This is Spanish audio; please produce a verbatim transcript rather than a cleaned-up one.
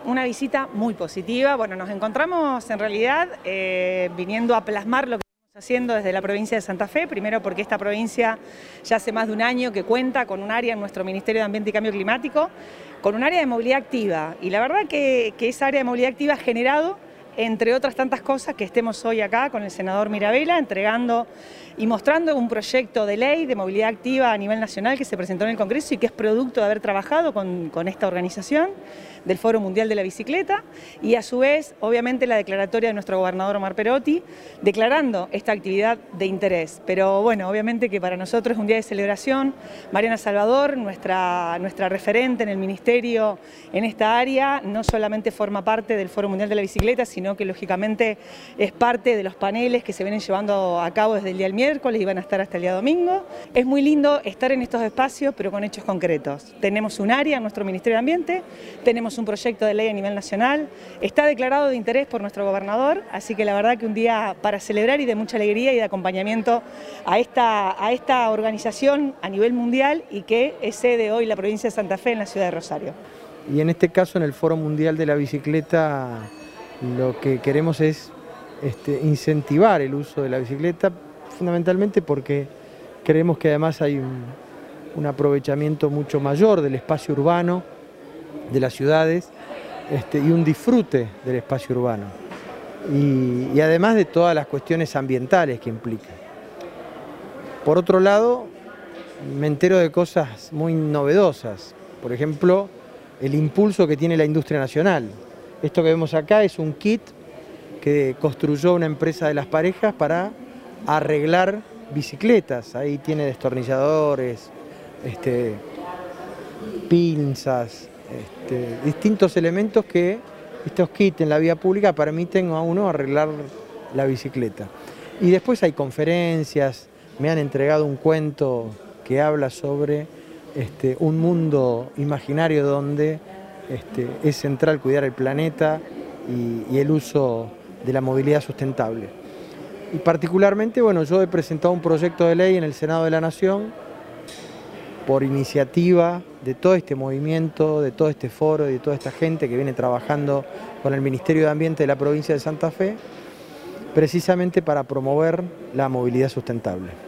una visita muy positiva. Bueno, nos encontramos en realidad eh, viniendo a plasmar lo que estamos haciendo desde la provincia de Santa Fe, primero porque esta provincia ya hace más de un año que cuenta con un área en nuestro Ministerio de Ambiente y Cambio Climático, con un área de movilidad activa, y la verdad que, que esa área de movilidad activa ha generado, entre otras tantas cosas, que estemos hoy acá con el senador Mirabella entregando y mostrando un proyecto de ley de movilidad activa a nivel nacional que se presentó en el Congreso y que es producto de haber trabajado con, con esta organización del Foro Mundial de la Bicicleta, y a su vez, obviamente, la declaratoria de nuestro gobernador Omar Perotti, declarando esta actividad de interés. Pero bueno, obviamente que para nosotros es un día de celebración. Mariana Salvador, nuestra, nuestra referente en el Ministerio en esta área, no solamente forma parte del Foro Mundial de la Bicicleta, sino que lógicamente es parte de los paneles que se vienen llevando a cabo desde el día del miércoles y van a estar hasta el día domingo. Es muy lindo estar en estos espacios, pero con hechos concretos. Tenemos un área en nuestro Ministerio de Ambiente, tenemos un proyecto de ley a nivel nacional, está declarado de interés por nuestro gobernador, así que la verdad que un día para celebrar y de mucha alegría y de acompañamiento a esta, a esta organización a nivel mundial, y que es sede hoy la provincia de Santa Fe en la ciudad de Rosario. Y en este caso, en el Foro Mundial de la Bicicleta, lo que queremos es este, incentivar el uso de la bicicleta, fundamentalmente porque creemos que además hay un, un aprovechamiento mucho mayor del espacio urbano, de las ciudades, este, y un disfrute del espacio urbano. Y, y además de todas las cuestiones ambientales que implica. Por otro lado, me entero de cosas muy novedosas. Por ejemplo, el impulso que tiene la industria nacional. Esto que vemos acá es un kit que construyó una empresa de Las Parejas para arreglar bicicletas. Ahí tiene destornilladores, este, pinzas, este, distintos elementos que estos kits en la vía pública permiten a uno arreglar la bicicleta. Y después hay conferencias, me han entregado un cuento que habla sobre este, un mundo imaginario donde este, es central cuidar el planeta y, y el uso de la movilidad sustentable. Y particularmente, bueno, yo he presentado un proyecto de ley en el Senado de la Nación por iniciativa de todo este movimiento, de todo este foro y de toda esta gente que viene trabajando con el Ministerio de Ambiente de la provincia de Santa Fe, precisamente para promover la movilidad sustentable.